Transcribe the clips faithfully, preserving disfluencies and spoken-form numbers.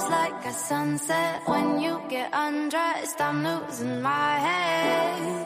almost like a sunset. When you get undressed, I'm losing my head.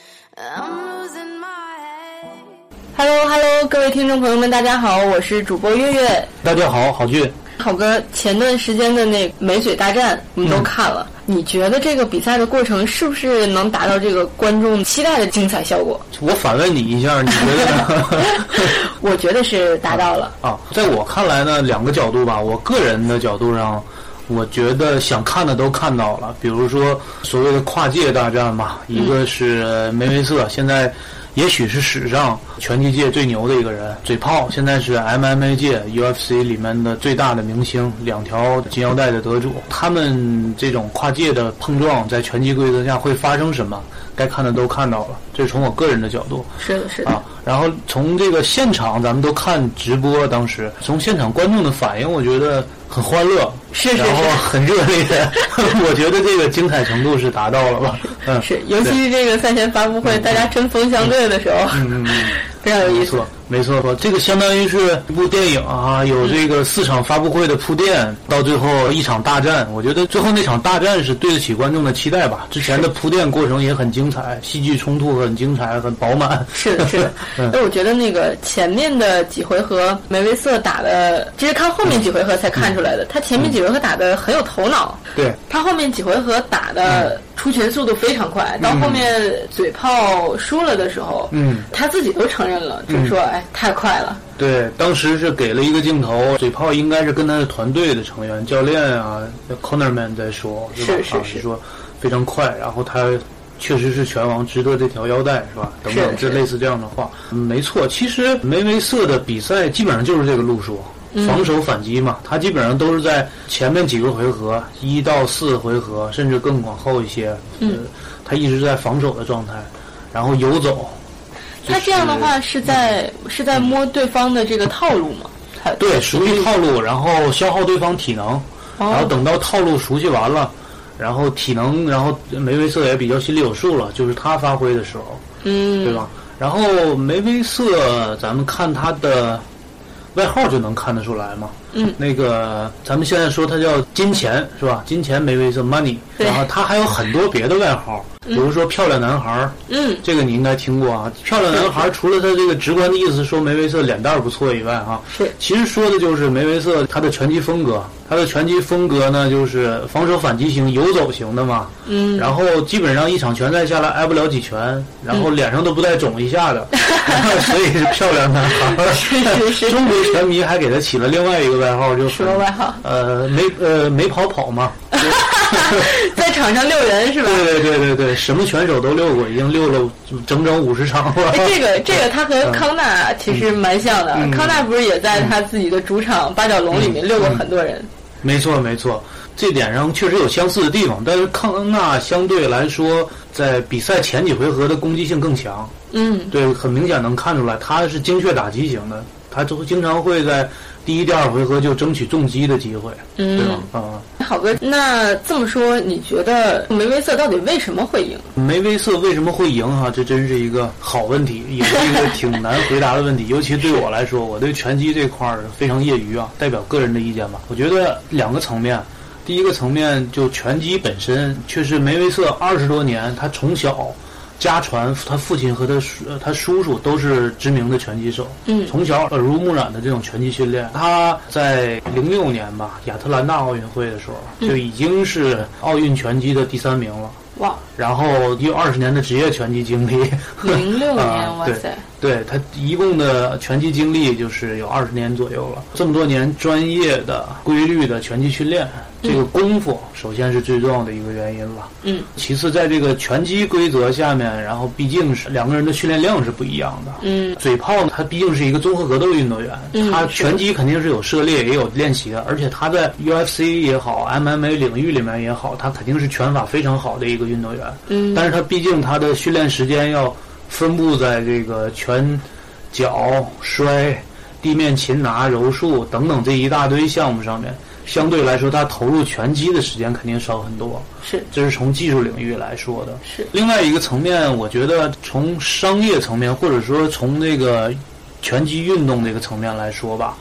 I'm losing my head.Hello Hello， 各位听众朋友们，大家好，我是主播月月。 大家好，郝俊。 郝哥，前段时间的那美嘴大战我们都看了、嗯，你觉得这个比赛的过程是不是能达到这个观众期待的精彩效果？ 我反问你一下，你觉得呢？ 我觉得是达到了啊。在我看来呢，两个角度吧，我个人的角度上，我觉得想看的都看到了，比如说所谓的跨界大战吧，一个是梅维瑟，现在也许是史上拳击界最牛的一个人，嘴炮现在是 M M A 界 U F C 里面的最大的明星，两条金腰带的得主。他们这种跨界的碰撞在拳击规则下会发生什么，该看的都看到了，这是从我个人的角度。 是的是的啊，然后从这个现场咱们都看直播，当时从现场观众的反应我觉得很欢乐， 是是是， 然后很热烈我觉得这个精彩程度是达到了吧。嗯， 是，尤其是这个赛前发布会、嗯、大家针锋相对的时候， 嗯嗯非常有意思。 没错没错，这个相当于是一部电影啊，有这个四场发布会的铺垫、嗯、到最后一场大战，我觉得最后那场大战是对得起观众的期待吧。之前的铺垫过程也很精彩，戏剧冲突很精彩，很饱满。 是的是的嗯，我觉得那个前面的几回合梅维瑟打的，其实看后面几回合才看出来的、嗯、他前面几回合打的很有头脑、 嗯、对， 他后面几回合打的出拳速度非常快、嗯、到后面嘴炮输了的时候嗯，他自己都承认了，就是说、嗯、哎太快了。 对，当时是给了一个镜头，嘴炮应该是跟他的团队的成员教练啊 Cornerman 在说，是吧？ 是是是、 啊、说非常快，然后他确实是拳王，值得这条腰带，是吧？等等，这类似这样的话，嗯、没错。其实梅维瑟的比赛基本上就是这个路数，防守反击嘛，他基本上都是在前面几个回合，一到四回合，甚至更往后一些， 嗯， 呃、他一直在防守的状态，然后游走。 他这样的话是在、嗯、是在摸对方的这个套路吗？ 对，熟悉套路，然后消耗对方体能， 哦、 然后等到套路熟悉完了，然后体能，然后梅维瑟也比较心里有数了，就是他发挥的时候， 嗯， 对吧？然后梅维瑟，咱们看他的外号就能看得出来嘛。 嗯， 那个咱们现在说他叫金钱是吧？金钱梅维瑟 Money， 然后他还有很多别的外号。比如说漂亮男孩， 嗯， 这个你应该听过啊。漂亮男孩除了他这个直观的意思说梅维瑟脸蛋不错以外哈， 是其实说的就是梅维瑟他的拳击风格。他的拳击风格呢，就是防守反击型、游走型的嘛。 嗯， 然后基本上一场拳赛下来挨不了几拳，然后脸上都不带肿一下的，嗯、所以是漂亮男孩。 是是是。 中国拳迷还给他起了另外一个外号，就是什么外号？ 呃，没呃没跑跑嘛。 在场上遛人是吧？ 对对对对对，什么拳手都遛过，已经遛了整整五十场了。 这个这个他和康纳其实蛮像的， 嗯、 康纳不是也在他自己的主场八角笼里面遛过很多人？ 嗯嗯、没错没错，这点上确实有相似的地方，但是康纳相对来说在比赛前几回合的攻击性更强。 嗯， 对，很明显能看出来他是精确打击型的，他就经常会在第一、第二回合就争取重击的机会， 嗯， 对吧？啊、 嗯，好哥，那这么说，你觉得梅维瑟到底为什么会赢？ 梅维瑟为什么会赢啊？这真是一个好问题，也是一个挺难回答的问题。尤其对我来说，我对拳击这块儿非常业余啊，代表个人的意见吧。我觉得两个层面，第一个层面就拳击本身，确实梅维瑟二十多年，他从小家传，他父亲和他他叔叔都是知名的拳击手， 嗯， 从小耳濡目染的这种拳击训练。他在零六年吧，亚特兰大奥运会的时候、嗯、就已经是奥运拳击的第三名了。 哇！ 然后有二十年的职业拳击经历。 零六年， 啊、 哇塞！ 对他一共的拳击经历就是有二十年左右了，这么多年专业的、规律的拳击训练，这个功夫首先是最重要的一个原因了。 嗯。 其次，在这个拳击规则下面，然后毕竟是两个人的训练量是不一样的。 嗯。 嘴炮呢，他毕竟是一个综合格斗运动员， 嗯、 他拳击肯定是有涉猎也有练习的，而且他在 U F C 也好 M M A 领域里面也好，他肯定是拳法非常好的一个运动员。 嗯。 但是他毕竟他的训练时间要分布在这个拳、脚、摔、地面擒拿、柔术等等这一大堆项目上面，相对来说他投入拳击的时间肯定少很多。 是， 这是从技术领域来说的。 是。 另外一个层面，我觉得从商业层面，或者说从这个拳击运动这个层面来说吧，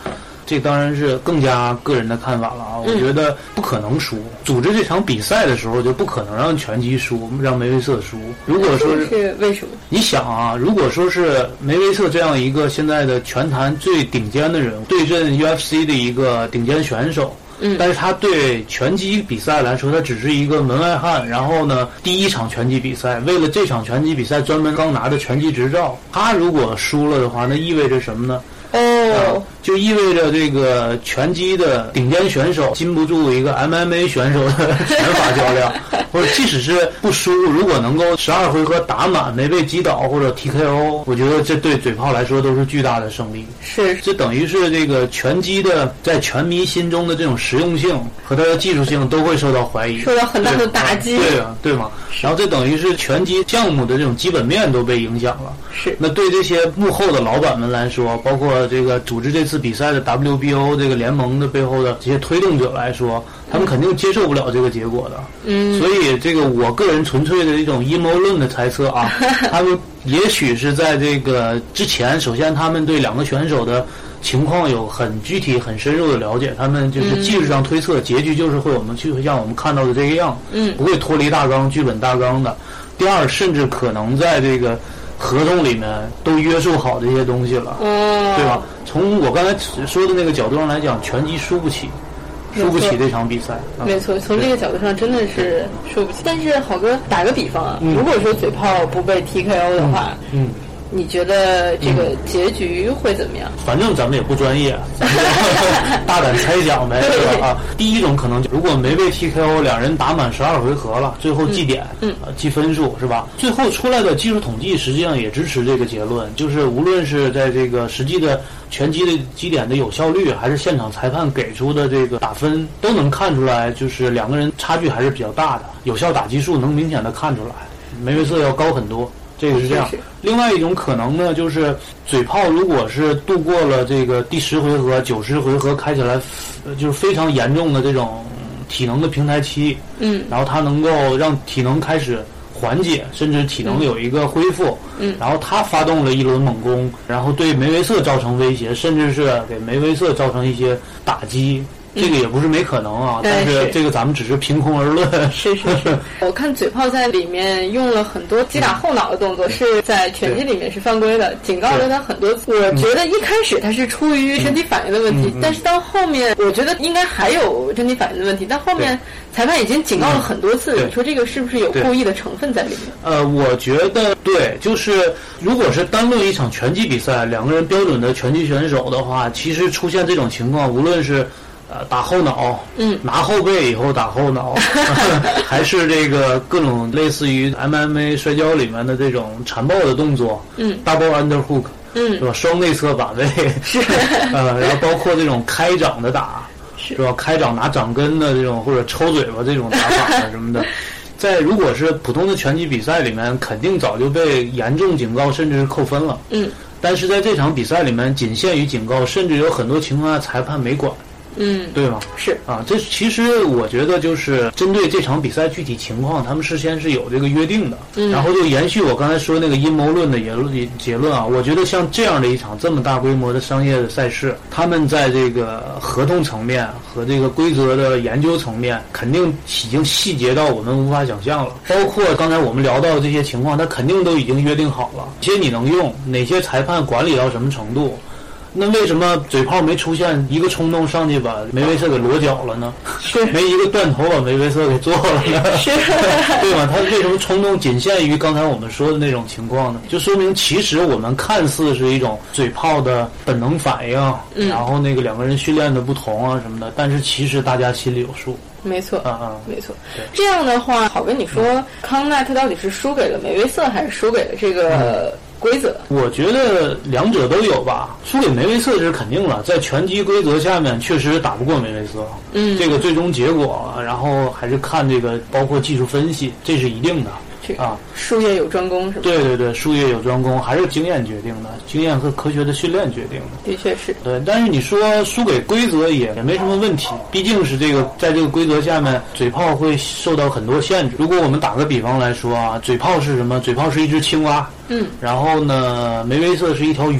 这当然是更加个人的看法了啊。我觉得不可能输，组织这场比赛的时候就不可能让拳击输，让梅威瑟输。如果说 是, 是为什么？ 你想啊，如果说是梅威瑟这样一个现在的拳坛最顶尖的人物对阵 U F C 的一个顶尖选手。 嗯， 但是他对拳击比赛来说，他只是一个门外汉。然后呢，第一场拳击比赛，为了这场拳击比赛专门刚拿的拳击执照，他如果输了的话，那意味着什么呢？ 哦、 呃，就意味着这个拳击的顶尖选手禁不住一个 M M A 选手的拳法较量，或者即使是不输，如果能够十二回合打满没被击倒或者 T K O， 我觉得这对嘴炮来说都是巨大的胜利。 是， 这等于是这个拳击的在拳迷心中的这种实用性和它的技术性都会受到怀疑， 受到很大的打击。 对啊，对吗？然后这等于是拳击项目的这种基本面都被影响了。 是， 那对这些幕后的老板们来说，包括这个组织这次比赛的 W B O 这个联盟的背后的这些推动者来说，他们肯定接受不了这个结果的。 嗯， 所以这个我个人纯粹的一种阴谋论的猜测啊，他们也许是在这个之前，首先他们对两个选手的情况有很具体、很深入的了解，他们就是技术上推测，结局就是会我们去像我们看到的这个样， 嗯， 不会脱离大纲、剧本大纲的。第二，甚至可能在这个合同里面都约束好这些东西了， 哦， 对吧？从我刚才说的那个角度上来讲，拳击输不起。输不起这场比赛，啊、 没错，从这个角度上真的是输不起。但是好哥打个比方啊， 嗯、 如果说嘴炮不被 T K O 的话， 嗯。嗯你觉得这个结局会怎么样？ 反正咱们也不专业，咱们大胆猜想呗，对吧？啊，第一种可能，如果没被 T K O， 两人打满十二回合了，最后计点， 嗯， 呃，计分数是吧？最后出来的技术统计实际上也支持这个结论，就是无论是在这个实际的拳击的基点的有效率，还是现场裁判给出的这个打分，都能看出来，就是两个人差距还是比较大的，有效打击数能明显的看出来，梅威瑟要高很多。这个是这样，另外一种可能呢，就是嘴炮如果是度过了这个第十回合、九十回合开起来，呃，就是非常严重的这种体能的平台期， 嗯， 然后它能够让体能开始缓解，甚至体能有一个恢复， 嗯， 然后他发动了一轮猛攻，然后对梅威瑟造成威胁，甚至是给梅威瑟造成一些打击。这个也不是没可能啊，但是这个咱们只是凭空而论。 是是是，我看嘴炮在里面用了很多击打后脑的动作，是在拳击里面是犯规的，警告了他很多次。我觉得一开始他是出于身体反应的问题，但是到后面我觉得应该还有身体反应的问题，但后面裁判已经警告了很多次，你说这个是不是有故意的成分在里面？ 呃，我觉得对，就是如果是单论一场拳击比赛，两个人标准的拳击选手的话，其实出现这种情况，无论是呃，打后脑， 嗯， 拿后背以后打后脑，还是这个各种类似于 M M A 摔跤里面的这种缠抱的动作， 嗯 ，double underhook， 嗯， 是吧？双内侧把位， 是， 呃，然后包括这种开掌的打， 是， 是吧？开掌拿掌根的这种或者抽嘴巴这种打法啊什么的。在如果是普通的拳击比赛里面，肯定早就被严重警告，甚至是扣分了。 嗯， 但是在这场比赛里面，仅限于警告，甚至有很多情况下裁判没管。 嗯， 对吗？ 是啊，这其实我觉得就是针对这场比赛具体情况，他们事先是有这个约定的。 嗯， 然后就延续我刚才说那个阴谋论的言论结论啊，我觉得像这样的一场这么大规模的商业的赛事，他们在这个合同层面和这个规则的研究层面，肯定已经细节到我们无法想象了。包括刚才我们聊到的这些情况，他肯定都已经约定好了，哪些你能用，哪些裁判管理到什么程度。那为什么嘴炮没出现一个冲动上去把梅威瑟给裸脚了呢？ 是没一个断头把梅威瑟给做了呢？ 是， 对吧？他为什么冲动仅限于刚才我们说的那种情况呢？就说明其实我们看似是一种嘴炮的本能反应， 嗯、 然后那个两个人训练的不同啊什么的，但是其实大家心里有数。 没错， 啊啊， 没错。这样的话，好跟你说，嗯、康奈他到底是输给了梅威瑟，还是输给了这个？嗯规则， 我觉得两者都有吧。输给梅威瑟是肯定了，在拳击规则下面确实打不过梅威瑟。 嗯， 这个最终结果，然后还是看这个包括技术分析，这是一定的。啊， 术业有专攻是吧？ 对对对，术业有专攻，还是经验决定的，经验和科学的训练决定的。 的确是。 对，但是你说输给规则也也没什么问题，毕竟是这个在这个规则下面，嘴炮会受到很多限制。如果我们打个比方来说啊，嘴炮是什么？嘴炮是一只青蛙。 嗯。 然后呢，梅威瑟是一条鱼。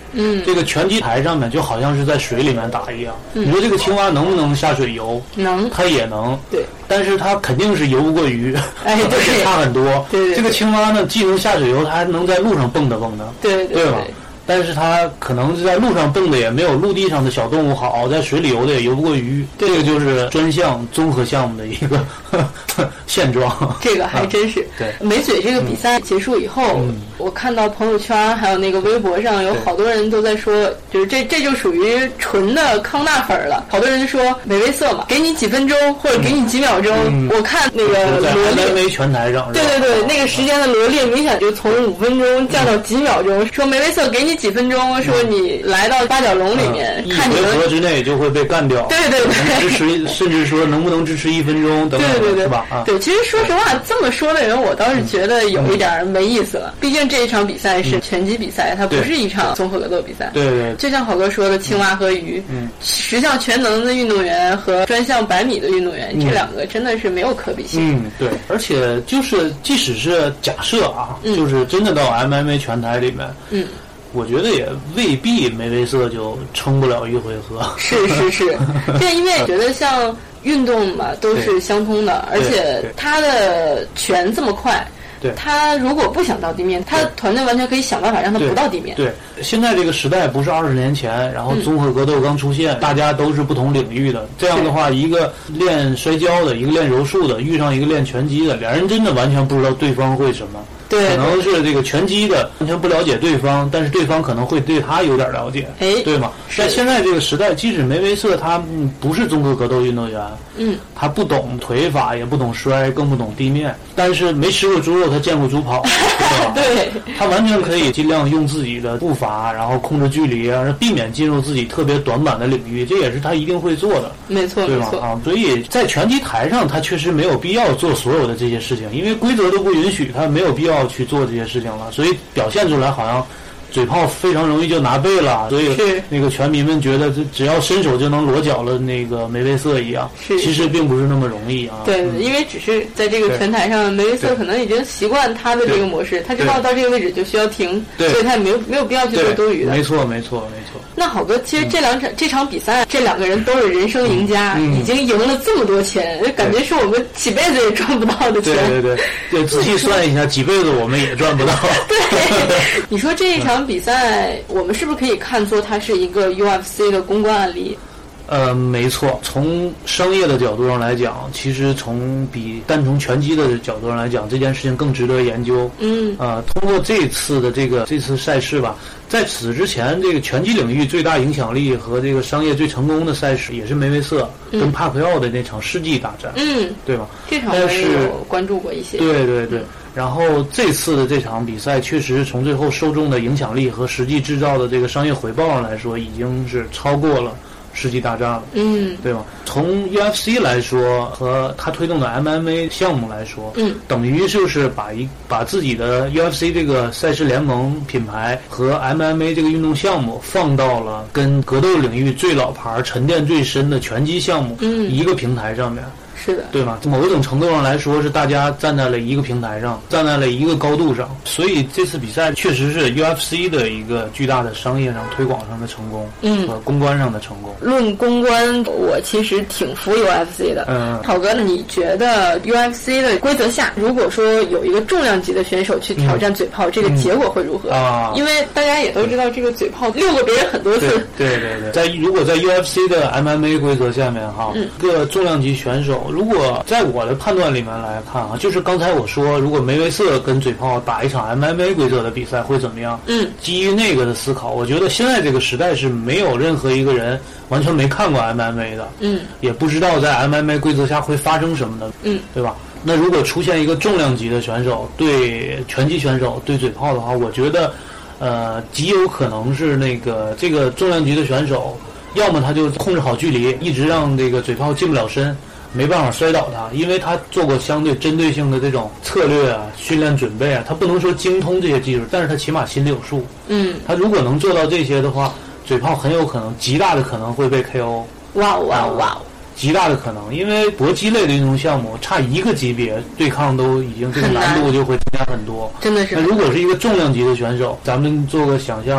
嗯， 这个拳击台上面就好像是在水里面打一样。 嗯、 你说这个青蛙能不能下水游？ 能， 它也能。 对， 但是它肯定是游不过鱼， 哎，对， 而且差很多。 对, 对, 对， 这个青蛙呢，既能下水游，它还能在路上蹦跶蹦跶。 对对 对, 对吧？但是它可能是在路上蹦的也没有陆地上的小动物好，在水里游的也游不过鱼。这个就是专项综合项目的一个呵呵现状。 这个还真是。 啊、对， 美嘴这个比赛结束以后、嗯，我看到朋友圈还有那个微博上有好多人都在说，就是这这就属于纯的康纳粉了。好多人就说美味色嘛，给你几分钟或者给你几秒钟，嗯、我看那个在罗列 M M A 拳台上， 对对对，那个时间的罗列明显就从五分钟降到几秒钟。嗯、说美味色给你几分钟，说你来到八角笼里面， 嗯、 看你一回合之内就会被干掉。 对对对， 支持甚至说能不能支持一分钟等等， 对对对， 是吧？啊， 对，其实说实话，这么说的人，我倒是觉得有一点没意思了。嗯、毕竟这一场比赛是拳击比赛，它不是一场综合格斗比赛。 对对， 就像好哥说的，青蛙和鱼， 嗯， 十项全能的运动员和专项百米的运动员，嗯、这两个真的是没有可比性。 嗯，对，而且就是即使是假设啊， 嗯、 就是真的到 M M A 拳台里面， 嗯。 我觉得也未必梅维瑟就撑不了一回合。 是是是，这因为觉得像运动嘛都是相通的，而且他的拳这么快。 对， 他如果不想到地面，他团队完全可以想办法让他不到地面。 对，对现在这个时代不是二十年前，然后综合格斗刚出现，嗯、大家都是不同领域的。这样的话，一个练摔跤的，一个练柔术的，遇上一个练拳击的，两人真的完全不知道对方会什么。 对， 可能是这个拳击的完全不了解对方，但是对方可能会对他有点了解， 哎， 对吗？在现在这个时代，即使梅维瑟他嗯不是综合格斗运动员， 嗯， 他不懂腿法，也不懂摔，更不懂地面，但是没吃过猪肉，他见过猪跑，对吧？ 对， 他完全可以尽量用自己的步伐，然后控制距离，然后避免进入自己特别短板的领域，这也是他一定会做的， 没错， 对吧？啊，所以在拳击台上，他确实没有必要做所有的这些事情，因为规则都不允许，他没有必要去做这些事情了，所以表现出来好像嘴炮非常容易就拿背了，所以那个拳迷们觉得只要伸手就能裸脚了那个梅维瑟一样，其实并不是那么容易啊。 对，嗯、因为只是在这个拳台上，梅维瑟可能已经习惯他的这个模式，他知道到这个位置就需要停，所以他也没有没有必要去做多余的。 没错，没错，没错。 那好哥，其实这两场、嗯、这场比赛，这两个人都是人生赢家， 嗯、 已经赢了这么多钱，感觉是我们几辈子也赚不到的钱。 对对对，对，仔细算一下，几辈子我们也赚不到。 对，你说这一场比赛，嗯、我们是不是可以看作它是一个 U F C 的公关案例？ 呃，没错，从商业的角度上来讲，其实从比单从拳击的角度上来讲，这件事情更值得研究。 嗯， 呃，通过这次的这个这次赛事吧，在此之前，这个拳击领域最大影响力和这个商业最成功的赛事，也是梅维瑟跟帕克奥的那场世纪大战。 嗯， 对吧？ 这场我也有关注过一些。 对对对。然后这次的这场比赛，确实从最后受众的影响力和实际制造的这个商业回报上来说，已经是超过了世纪大战了， 嗯， 对吧？从 U F C 来说，和他推动的 M M A 项目来说， 嗯， 等于就是把一把自己的 U F C 这个赛事联盟品牌和 M M A 这个运动项目放到了跟格斗领域最老牌、沉淀最深的拳击项目， 嗯， 一个平台上面。 是的， 对吧？某一种程度上来说，是大家站在了一个平台上，站在了一个高度上，所以这次比赛确实是 U F C 的一个巨大的商业上、推广上的成功， 嗯， 和公关上的成功。 论公关，我其实挺服 U F C 的。 嗯， 好哥，你觉得 U F C 的规则下，如果说有一个重量级的选手去挑战嘴炮，嗯、这个结果会如何？ 啊、 因为大家也都知道，这个嘴炮溜过别人很多次。 对对对对，在如果在 U F C 的 M M A 规则下面哈， 嗯、 一个重量级选手，如果在我的判断里面来看啊，就是刚才我说，如果梅维瑟跟嘴炮打一场 M M A 规则的比赛会怎么样？ 嗯， 基于那个的思考，我觉得现在这个时代是没有任何一个人完全没看过 M M A 的， 嗯， 也不知道在 M M A 规则下会发生什么的， 嗯， 对吧？那如果出现一个重量级的选手对拳击选手对嘴炮的话，我觉得，呃，极有可能是那个这个重量级的选手，要么他就控制好距离，一直让这个嘴炮进不了身。没办法摔倒他，因为他做过相对针对性的这种策略啊、训练准备啊，他不能说精通这些技术，但是他起码心里有数。 嗯， 他如果能做到这些的话，嘴炮很有可能极大的可能会被 K O。 哇哇哇！ 极大的可能，因为搏击类的运动项目差一个级别对抗都已经这个难度就会增加很多。 真的是。 那如果是一个重量级的选手，咱们做个想象。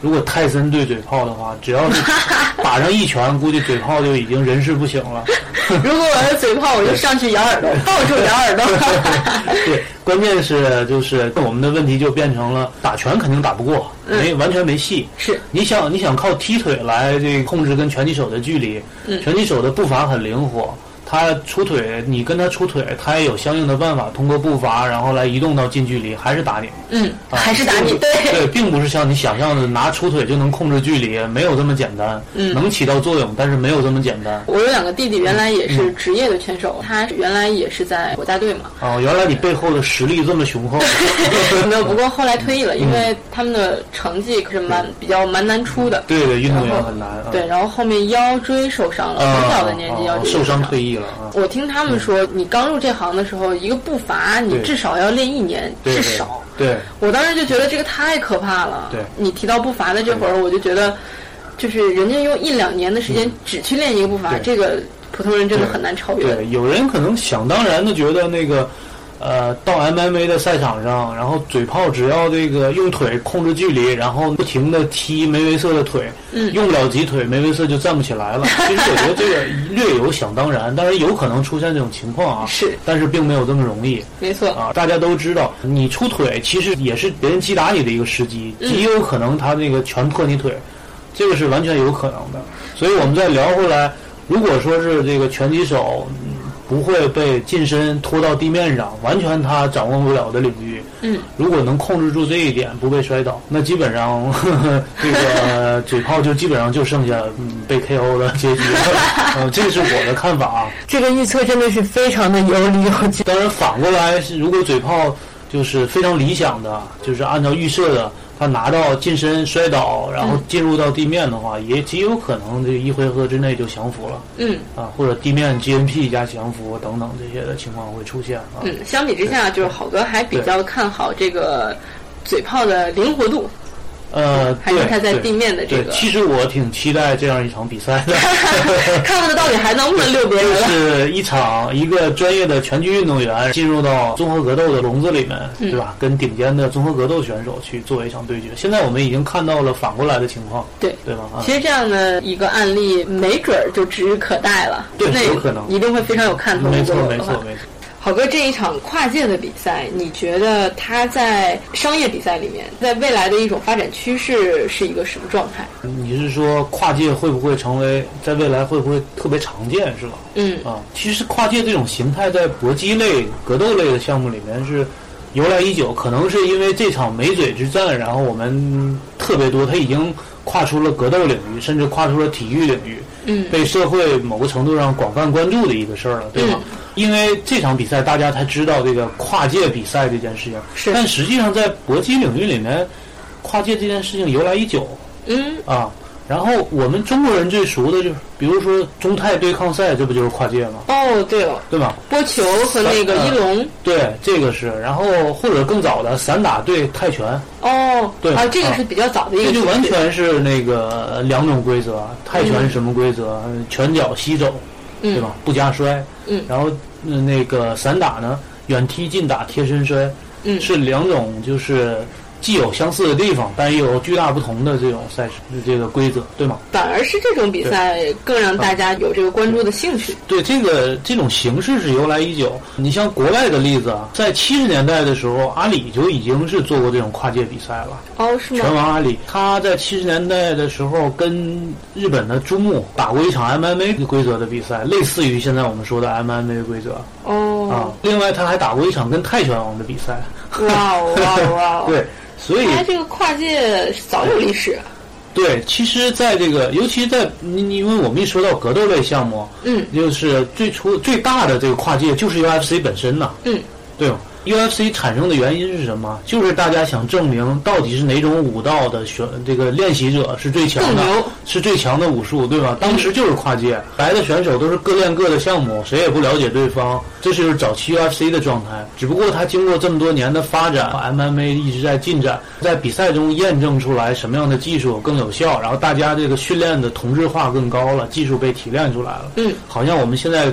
如果泰森对嘴炮的话，只要是打上一拳，估计嘴炮就已经人事不省了。 如果我是嘴炮，我就上去咬耳朵，抱住咬耳朵。 对，关键是就是我们的问题就变成了打拳肯定打不过，没、嗯、完全没戏。 是， 你想你想靠踢腿来这个控制跟拳击手的距离， 嗯， 拳击手的步伐很灵活。他出腿，你跟他出腿，他也有相应的办法，通过步伐，然后来移动到近距离，还是打你。 嗯，啊、还是打你。对对，并不是像你想象的拿出腿就能控制距离，没有这么简单。 嗯， 能起到作用，但是没有这么简单。 我有两个弟弟，原来也是职业的拳手，嗯、他原来也是在国家队嘛。 哦，原来你背后的实力这么雄厚。 没有，不过后来退役了，因为他们的成绩是蛮比较蛮难出的。 对对，运动员很难。 对，然后后面腰椎受伤了，很小的年纪腰椎受伤退役了。 我听他们说，你刚入这行的时候，一个步伐你至少要练一年，至少。 对， 我当时就觉得这个太可怕了。 对， 你提到步伐的这会儿，我就觉得，就是人家用一两年的时间只去练一个步伐，这个普通人真的很难超越。 对，有人可能想当然的觉得那个。呃，到 M M A 的赛场上，然后嘴炮只要这个用腿控制距离，然后不停的踢梅维瑟的腿， 嗯， 用不了几腿，梅维瑟就站不起来了。其实我觉得这个略有想当然，当然有可能出现这种情况啊， 是， 但是并没有这么容易。 没错啊，大家都知道，你出腿其实也是别人击打你的一个时机， 嗯、 极有可能他那个拳破你腿，这个是完全有可能的。所以我们再聊回来，如果说是这个拳击手。不会被近身拖到地面上，完全他掌握不了的领域。 嗯， 如果能控制住这一点，不被摔倒，那基本上呵呵这个嘴炮就基本上就剩下、嗯、被 K O 的结局了。呃，这是我的看法啊。 这个预测真的是非常的有理有据。 当然，反过来，如果嘴炮就是非常理想的，就是按照预设的。他拿到近身摔倒，然后进入到地面的话，嗯、也极有可能这一回合之内就降服了。 嗯啊，或者地面 G N P 加降服等等这些的情况会出现啊。 嗯，相比之下，就是好哥还比较看好这个嘴炮的灵活度。 呃， 还是他在地面的这个。 其实我挺期待这样一场比赛的， 看看他到底还能不能溜别人了。 就是一场一个专业的拳击运动员进入到综合格斗的笼子里面， 嗯、 对吧？跟顶尖的综合格斗选手去做一场对决。现在我们已经看到了反过来的情况， 对对吧？啊、 其实这样的一个案例，没准儿就指日可待了。 对，有可能一定会非常有看头。 没错，没错，没错。 好哥，这一场跨界的比赛，你觉得它在商业比赛里面，在未来的一种发展趋势是一个什么状态？ 你是说跨界会不会成为在未来会不会特别常见，是吧？ 嗯啊，其实跨界这种形态在搏击类、格斗类的项目里面是由来已久，可能是因为这场美嘴之战，然后我们特别多，它已经跨出了格斗领域，甚至跨出了体育领域， 嗯， 被社会某个程度上广泛关注的一个事儿了，对吧？ 嗯， 因为这场比赛大家才知道这个跨界比赛这件事情， 是， 但实际上在搏击领域里面，跨界这件事情由来已久， 嗯啊。然后我们中国人最熟的就是，比如说中泰对抗赛，这不就是跨界吗？ 哦，对了， 对吧？ 波球和那个一龙， 呃、对，这个是。然后或者更早的散打对泰拳， 哦， 对啊，这个是比较早的一个， 这就完全是那个两种规则。泰拳是什么规则？嗯、拳脚膝肘，对吧？不加摔。 嗯。 然后、呃、那个散打呢，远踢、近打、贴身摔， 嗯， 是两种就是。既有相似的地方，但也有巨大不同的这种赛事这个规则，对吗？ 反而是这种比赛更让大家有这个关注的兴趣。 对，这个这种形式是由来已久。你像国外的例子啊，在七十年代的时候，阿里就已经是做过这种跨界比赛了。 哦，是吗？ 拳王阿里，他在七十年代的时候跟日本的珠穆打过一场 M M A 规则的比赛，类似于现在我们说的 M M A 规则。 哦。 啊，另外他还打过一场跟泰拳王的比赛。 哇哦哇哦哇哦！ 对。所以， 它这个跨界早有历史。 对，其实在这个，尤其在因为我们一说到格斗类项目， 嗯， 就是最初最大的这个跨界就是 U F C 本身呐， 嗯， 对吧 ？U F C 产生的原因是什么？就是大家想证明到底是哪种武道的选这个练习者是最强的，是最强的武术，对吧？当时就是跨界，来的选手都是各练各的项目，谁也不了解对方，这是早期 U F C 的状态。只不过它经过这么多年的发展 ，M M A 一直在进展，在比赛中验证出来什么样的技术更有效，然后大家这个训练的同质化更高了，技术被提炼出来了。 嗯， 好像我们现在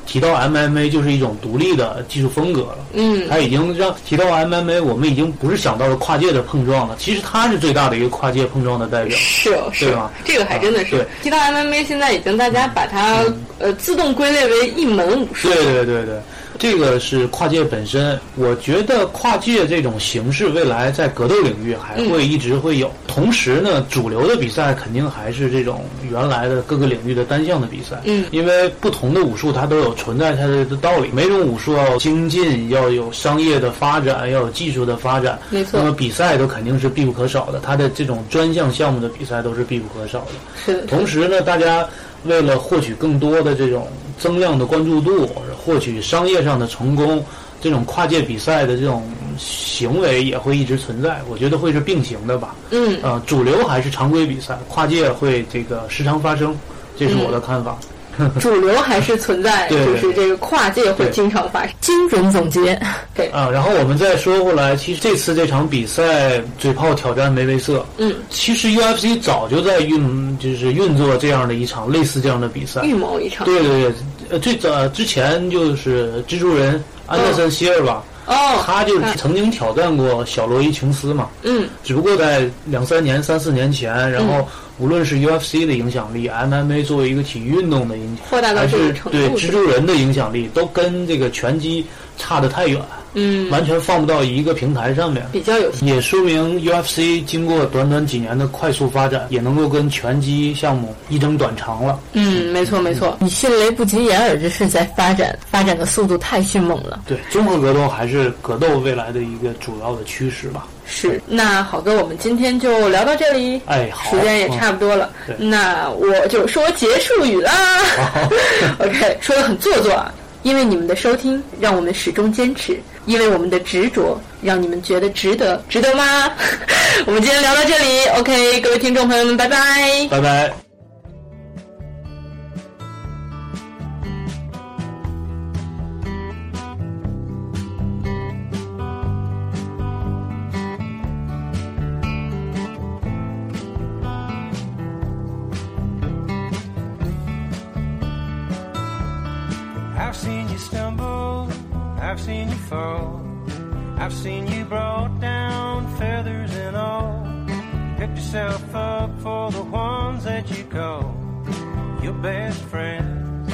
提到 M M A 就是一种独立的技术风格了。 嗯， 它已经让提到 M M A， 我们已经不是想到了跨界的碰撞了，其实它是最大的一个跨界碰撞的代表。 是哦，是对吧？ 这个还真的是。 啊、 提到 M M A， 现在已经大家把它、嗯、呃自动归类为一门武术。 对对对对。这个是跨界本身，我觉得跨界这种形式未来在格斗领域还会一直会有。嗯、同时呢，主流的比赛肯定还是这种原来的各个领域的单项的比赛。 嗯， 因为不同的武术它都有存在它的道理，每种武术要精进，要有商业的发展，要有技术的发展。 没错。 那么比赛都肯定是必不可少的，它的这种专项项目的比赛都是必不可少的。 是的。 同时呢，大家为了获取更多的这种增量的关注度，获取商业上的成功，这种跨界比赛的这种行为也会一直存在，我觉得会是并行的吧。 嗯， 呃，主流还是常规比赛，跨界会这个时常发生，这是我的看法。 嗯、主流还是存在， 对对对， 就是这个跨界会经常发生。精准总结。对啊，然后我们再说回来，其实这次这场比赛，嘴炮挑战梅维瑟， 嗯， 其实 U F C 早就在运，就是运作这样的一场类似这样的比赛， 预谋一场。 对对对，呃，最早之前就是蜘蛛人安德森希尔吧。 哦， 他就是曾经挑战过小罗伊琼斯嘛， 嗯， 只不过在两三年、三四年前，然后无论是 U F C 的影响力、嗯、M M A 作为一个体育运动的影响， 扩大到这个程度， 对蜘蛛人的影响力都跟这个拳击差得太远， 嗯， 完全放不到一个平台上面， 比较有， 也说明 U F C 经过短短几年的快速发展，也能够跟拳击项目一争短长了。 嗯，没错没错，你迅雷不及掩耳之势在发展，发展的速度太迅猛了。 对，综合格斗还是格斗未来的一个主要的趋势吧。 是，那好哥，我们今天就聊到这里。 哎，好， 时间也差不多了。 嗯、 那我就说结束语啦。OK， 说得很做作啊。因为你们的收听，让我们始终坚持；因为我们的执着，让你们觉得值得，值得吗？我们今天聊到这里 ，OK， 各位听众朋友们，拜拜， 拜拜。 I've seen you stumble, I've seen you fall, I've seen you brought down, feathers and all. Pick yourself up for the ones that you call your best friends.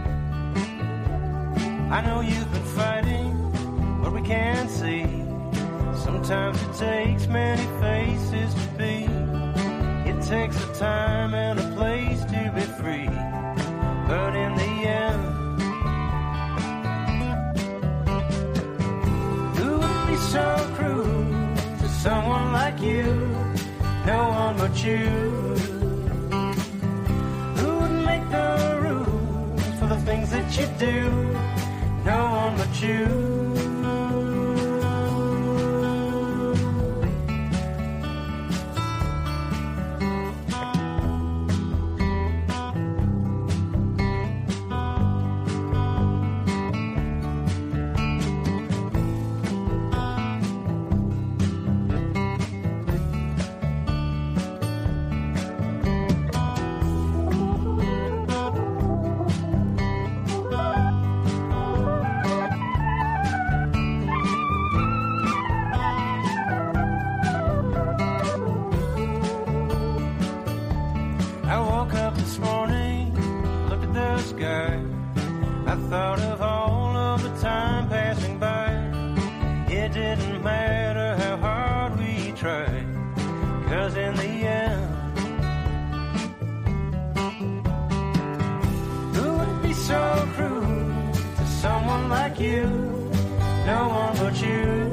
I know you've been fighting what we can't see. Sometimes it takes many faces to be. It takes a time and a place to be free. But in the end, so cruel to someone like you, no one but you. Who would make the rules for the things that you do? No one but you. I woke up this morning, looked at the sky. I thought of all of the time passing by. It didn't matter how hard we tried, 'cause in the end, who would be so cruel to someone like you? No one but you.